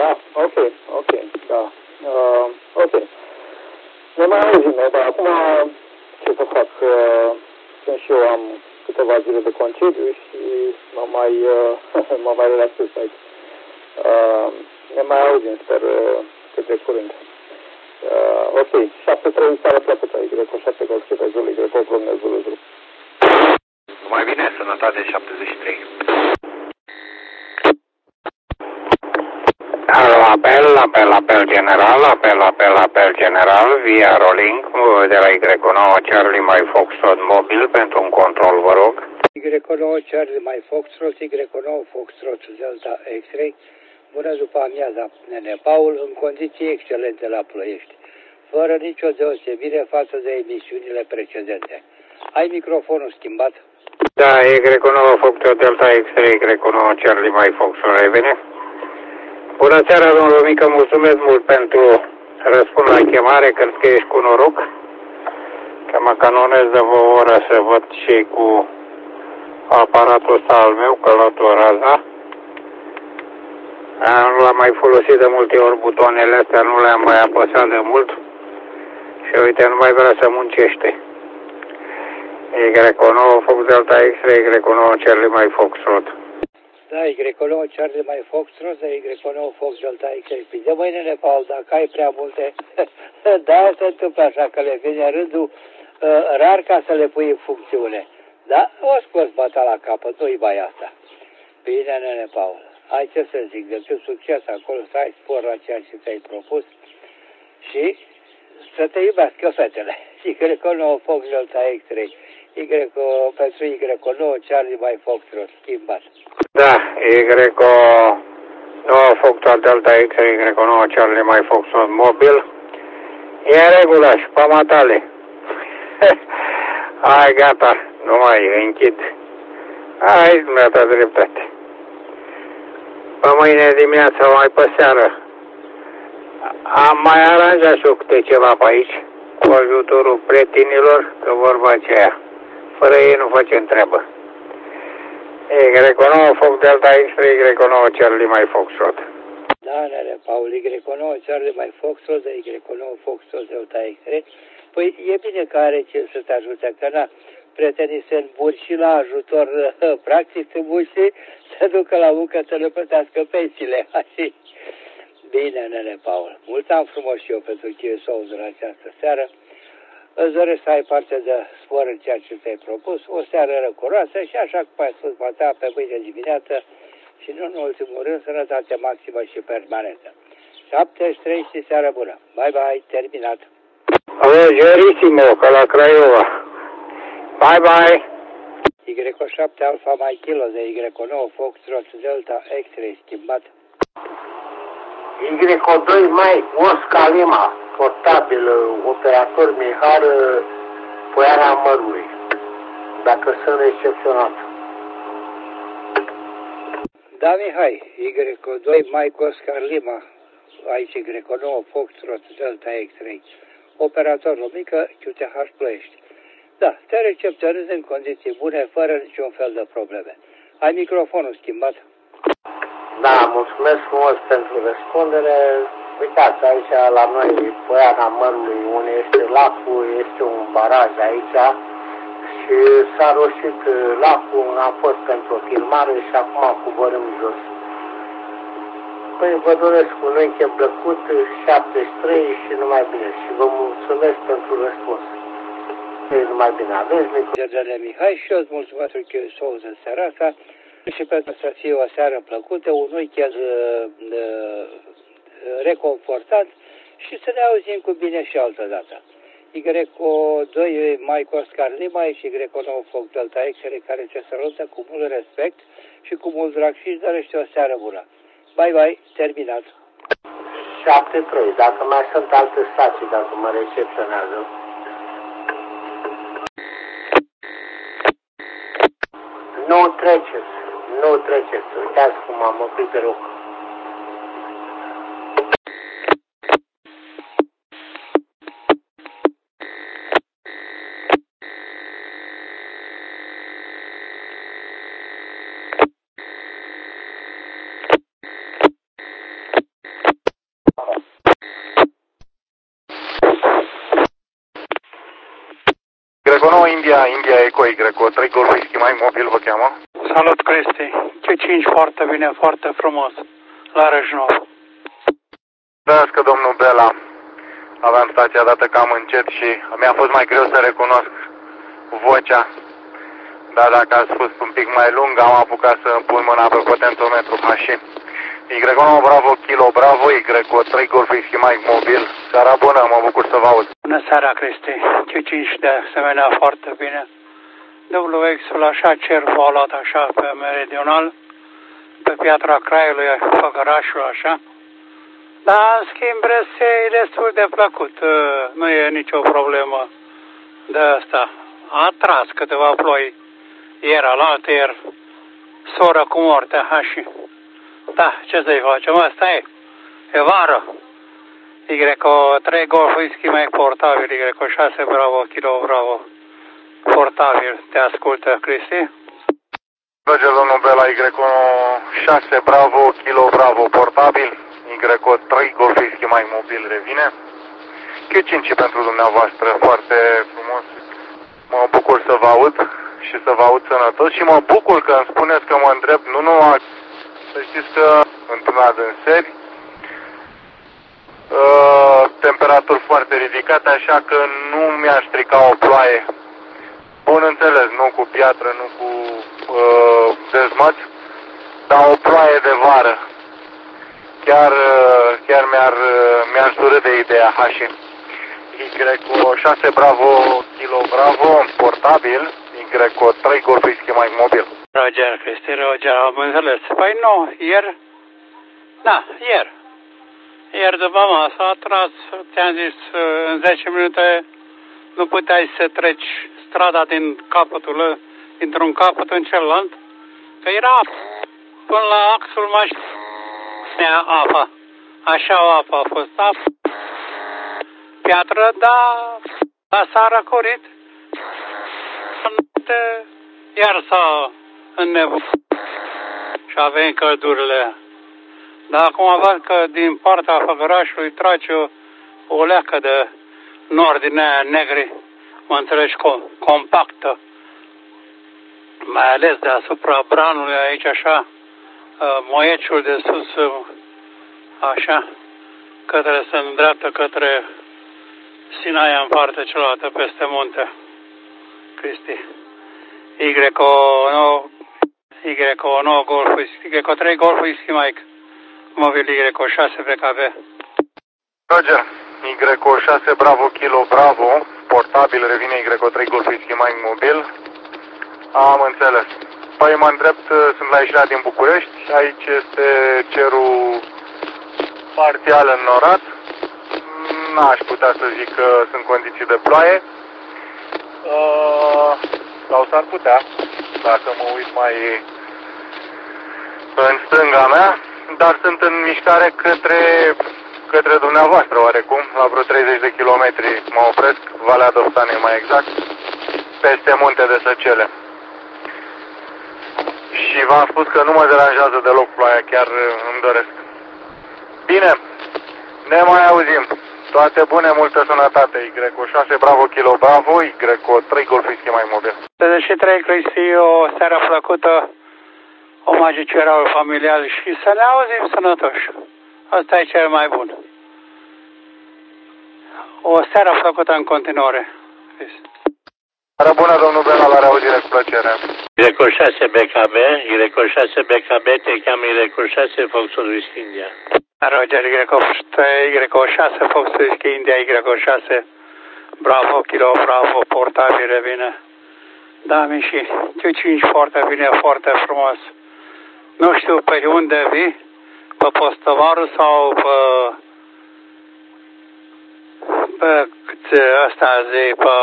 Da, ok, da. Ok. Ne mai auzim, dar acum ce să fac? Sunt și eu am câteva zile de concediu și mă mai relaxez aici. Ne mai auzim, sper, cât de curând. Ok, 7-3, seara plăcută, Y7 Golf pe Zulu, Y8 Romeo Zulu Zulu. Mai bine, sănătate 73. Apel general, via rolling, de la Y9 Charlie My Foxtrot mobil pentru un control, vă rog. Y9 Charlie My Foxtrot, Y9 Foxtrot Delta X-Ray, bună după amiaza, nene Paul, în condiții excelente la Ploiești, fără nicio deosebire față de emisiunile precedente. Ai microfonul schimbat? Da, Y9 Foxtrot Delta X-Ray, Y9 Charlie My Foxtrot, revene. Bună seara, domnul Mică, mulțumesc mult pentru răspund la chemare, cred că ești cu noroc, că mă canonez de o oră să văd și cu aparatul ăsta al meu, că luat o raza. Nu l-am mai folosit de multe ori, butoanele astea nu le-am mai apăsat de mult și uite, nu mai vrea să muncește. Y9 Fox Delta X-Ray, Y9 Charlie My Foxtrot. Da, Y9 Charlie My Foxtrot, Y9 Fox Delta X-Ray. De mâinile, Paul, dacă ai prea multe, da, se întâmplă așa, că le vine rândul rar ca să le pui în funcțiune. Da, o scoți bata la capăt, nu-i mai asta. Bine, nene, Paul, ai ce să zic, decât succes acolo, să ai spor la ceea ce ți-ai propus și să te iubească fetele. Y9 Fox Delta X-Ray, pentru Y9 Charlie My Foxtrot, schimbat. Da, Y9 Foxtrot Delta X-Ray, Y9 Charlie My Foxtrot mobil. E în regulă și pe matale. Hai, gata, nu mai închid. Hai, dumneata dreptate. Pe mâine dimineața, mai pe seară. Am mai aranjat și eu câte ceva pe aici, cu ajutorul prietenilor, că vorba aceea. Fără ei nu facem treabă. Y9 Fox Delta X-Ray, Y9 Charlie My Foxtrot. Da, nene, Paul, Y9 Charlie My Foxtrot, Y9 Foxtrot Delta X-Ray. Păi e bine că are ce să te ajute, că na, prietenii se îmburi și la ajutor practic, se îmburi și să ducă la muncă să le plătească pensiile. Bine, nene, Paul, mult am frumos și eu pentru Chiesou în această seară. Îți doresc să ai parte de spor în ceea ce ți-ai propus, o seară răcoroasă și așa cum ai spus, ta pe mâine dimineață și nu în ultimul rând, sănătate maximă și permanentă. 73 și seară bună. Bye bye, terminat. Leggerissimo, că la Craiova. Bye bye. Y7 Alpha Mai Kilo de Y9 Foxtrot Delta X-Ray schimbat. Y2 Mai Oscar Lima, portabil, operator Mihar, Poiana Mărului, dacă sunt recepționat. Da, Mihai, Y2 Mike Oscar Lima, aici Y9 Foxtrot Delta X-Ray, operator Romică, QTH Ploiești. Da, te recepționezi în condiții bune, fără niciun fel de probleme. Ai microfonul schimbat? Da, mulțumesc frumos pentru răspundere. Uitați, aici la noi, Poiana Mărului, unde este lacul, este un baraj aici și s-a roșit lacul, am fost pentru o filmare și acum coborâm jos. Păi vă doresc un weekend plăcut, 73 și numai bine și vă mulțumesc pentru răspuns. Numai bine, aveți microfonul. Mihai, și eu îți mulțumesc pentru că eu în seara asta și pentru să fie o seară plăcută, un weekend reconfortant și să ne auzim cu bine și altă dată. Y2 Mike Oscar Lima și Y9 Fox Delta X-Ray care te salută cu mult respect și cu mult drag și îți dorește o seară bună. Bye bye, terminat. 7-3, dacă mai sunt alte stații, dacă mă recepționează. Nu treceți, uitați cum am oprit pe rog. 1 India Eco Y, 3 Golf Whisky Mike mobil vă cheamă. Salut, Cristi. Q5 foarte bine, foarte frumos. La Râșnov. Mulțumesc, domnul Bela. Aveam stația dată cam încet și mi-a fost mai greu să recunosc vocea. Dar dacă ați fost un pic mai lung, am apucat să îmi pun mâna pe potențometru HI. Y1 Bravo Kilo Bravo Y, 3 Golf Whisky Mike mobil. Seara bună, mă bucur să vă aud. Bună seara, Cristi. Q5 de asemenea foarte bine. WX-ul așa cer volat așa pe meridional, pe Piatra Craiului, Făgărașul așa. Dar în schimb e destul de plăcut, nu e nicio problemă de asta. A tras câteva ploi ieri, alaltă ieri, soră cu moartea, și da, ce să-i facem, asta e vară. Y3 Golf Whisky mai portabil, Y6 Bravo Kilo Bravo portabil, te ascultă, Cristi? Merge domnul Bela, Y6 Bravo Kilo Bravo portabil, Y3 Golf Whisky Mike mobil revine. Q5 pentru dumneavoastră, foarte frumos. Mă bucur să vă aud și să vă aud sănătos și mă bucur că îmi spuneți că mă îndrept nu numai, să știți că într-un adânseri, temperaturi foarte ridicate, așa că nu mi-a stricat o ploaie. Bun înțeles, nu cu piatră, nu cu dezmăț, dar o ploaie de vară. Chiar mi-ar surâ de ideea HI. Y6 Bravo Kilo Bravo portabil, Y3 Golf Whisky Mike mobil. Roger, Cristi, Roger, am înțeles. Păi nu, ieri, ieri după masă a tras, ți-am zis, în 10 minute nu puteai să treci strada dintr-un capăt în celălalt, că era până la axul mașinii apa. Așa o apă a fost apă. Piatră, dar s-a răcorit. Iar s-a înnebunit și a venit căldurile. Dar acum văd că din partea Făgărașului trage o leacă de nord din aia negri, mă înțelegi, compactă. Mai ales deasupra Branului, aici așa, Moieciul de sus, așa, se îndreaptă către Sinaia în partea cealaltă, peste munte. Cristi. Y9 Golf Whisky, Y3 Golf Whisky Mike, mobil Y6 PKB. Roger, Y6 Bravo Kilo Bravo, portabil, revine Y3 Golf Whisky Mike mobil. Am înțeles. Păi mă îndrept, sunt la ieșirea din București, aici este cerul parțial înnorat. N-aș putea să zic că sunt condiții de ploaie. Sau s-ar putea, dacă mă uit mai în stânga mea, dar sunt în mișcare către dumneavoastră oarecum, la vreo 30 de kilometri mă opresc, Valea Dovstanei mai exact, peste munte de Săcele. Și v-am spus că nu mă deranjează deloc ploaia, chiar îmi doresc. Bine, ne mai auzim. Toate bune, multă sănătate. Y6 Bravo Kilo Bravo, Y3 Golf Whisky Mike mobil. 33, Cristi, o seară plăcută, omagiceraul familial și să ne auzim sănătoși. Asta e cel mai bun. O seară plăcută în continuare. Seara bună, domnul Bela, la reauzire cu plăcere. Y6 BKB, Y6 BKB, te cheamă Y6 Foxtrot Whisky India. Roger, Y6 Foxtrot Whisky India, Y6 Bravo Kilo Bravo portabil revine. Da, Miși, Q5 foarte bine, foarte frumos. Nu știu pe unde vii, pe Postăvaru sau pe ăsta zi, pe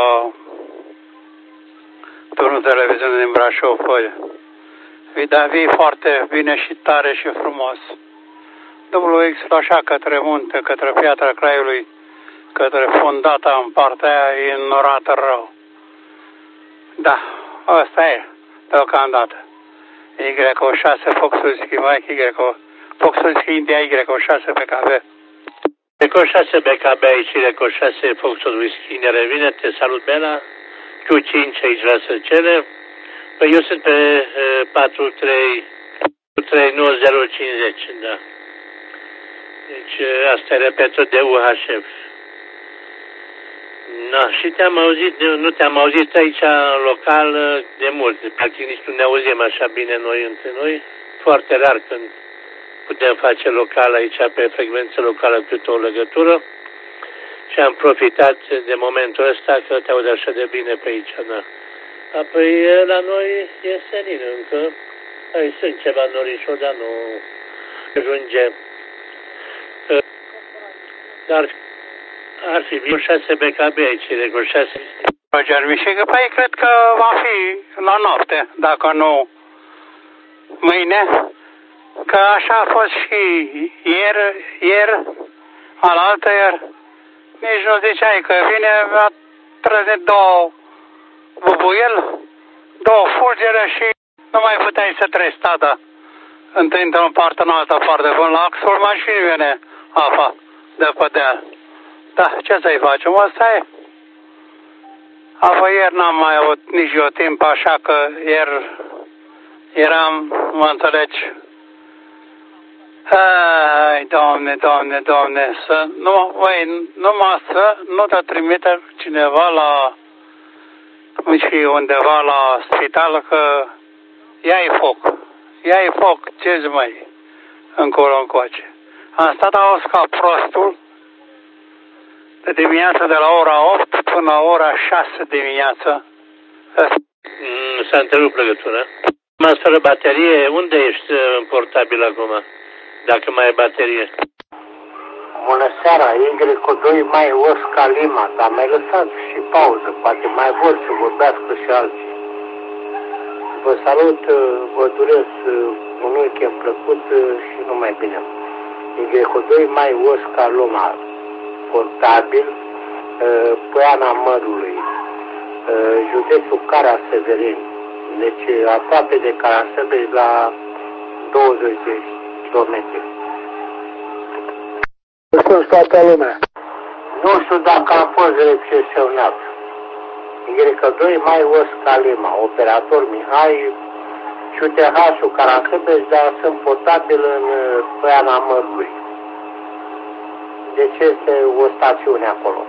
turnul televiziunii din Brașov, dar vii foarte bine și tare și frumos. WX-ul așa către munte, către Piatra Craiului, către fondata în partea aia, e înnorată rău. Da, asta e, deocamdată. Y6 Foxtrot Whisky Mike, Foxtrot Whisky India, Y6 PKB. Y6 BKB aici, Y6 Foxtrot Whisky India revine, te salut Bela. Q5 aici la Săcele. Păi eu sunt pe 43950, da. Deci asta e repetul de UHF. Da, și te-am auzit, nu te-am auzit aici local de mult. Practic nici nu ne auzim așa bine noi între noi. Foarte rar când putem face local aici pe frecvență locală câte o legătură. Și am profitat de momentul ăsta că te aud așa de bine pe aici, da. Apoi la noi e senin încă. Ai, sunt ceva norișori, dar nu ajunge. Dar ar fi 6 BKB aici, de 6. Roger Mișegă, păi cred că va fi la noapte, dacă nu mâine. Că așa a fost și ieri, alaltăieri. Nici nu ziceai că vine, a trăznit două bubuiel, două fulgere și nu mai puteai să treci strada întâi într-o parte, în altă parte. Până la axul mașinii vine apa de pe deal. Da, ce să-i facem? Asta e. Apoi ieri n-am mai avut nici eu timp, așa că ieri eram, mă înțelegi. Ai, Doamne, să numai să nu te trimite cineva la și undeva la spital că ia-i foc, ce-ți mai încolo încoace. Am stat auz ca prostul de dimineață de la ora 8 până la ora 6 dimineața. S-a întrerupt legătura. Mai fără baterie, unde ești în portabil acum? Dacă mai ai baterie. Bună seara, Y2 mai Oscar Lima, dar mai lăsat și pauză, poate mai vor să vorbească și alții. Vă salut, vă doresc un weekend plăcut și numai bine. Y2 mai Oscar Lima, portabil, Poiana Mărului, județul Cara-Severin, deci aproape de Cara-Severin la 20 de kilometri. Sunt toată lumea. Nu știu dacă am fost recepționat. Y2 mai Oscar Lima, operator Mihai, QTH-ul Cara-Severin, dar sunt portabil în Poiana Mărului. Deci este o stațiune acolo.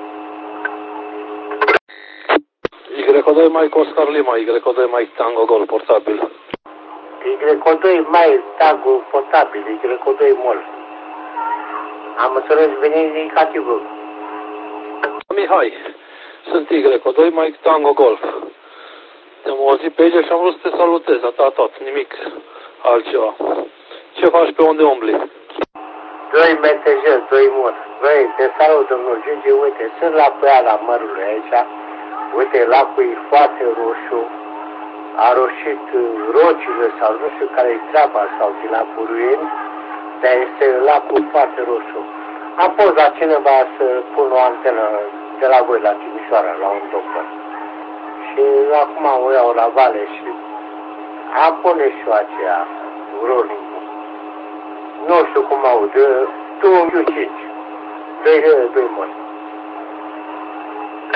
Y2 mai Oscar Lima, Y2 mai Tango Gol, portabil. Y2 mai Tango portabil, Y2 mol. Am înțeles venind indicativul. Mihai, sunt Y2 mai Tango Golf. Te-am auzit pe aici și am vrut să te salutez, tot, nimic altceva. Ce faci, pe unde umbli? 2 MTJ, 2 mur. Băi, te salut, domnul Gigi, uite, sunt la Poiana Mărului aici. Uite, lacul e foarte roșu. A roșit rocile sau nu știu care-i treaba sau din la Buruieni, dar este lacul foarte roșu. Am fost la cineva să pun o antenă de la voi, la Timișoara, la un doctor. Și acum o iau la Vale și am pune și eu aceea, rolling. Nu știu cum aud, tu 5, 2 mult.